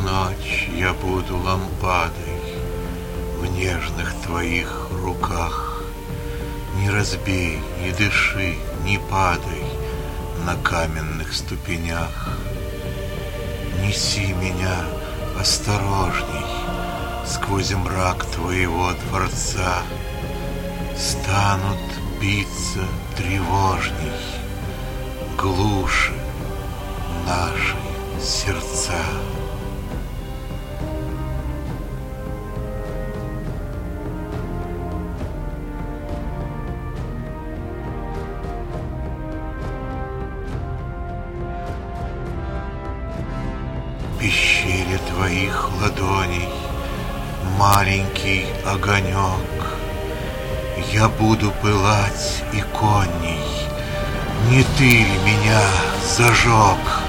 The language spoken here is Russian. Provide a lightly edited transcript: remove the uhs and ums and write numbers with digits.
ночь я буду лампадой в нежных твоих руках. Не разбей, не дыши, не падай на каменных ступенях. Неси меня осторожней сквозь мрак твоего дворца. Станут биться тревожней глуши наши сердца. В пещере твоих ладоней маленький огонек. Я буду пылать иконней. Не ты ли меня зажег?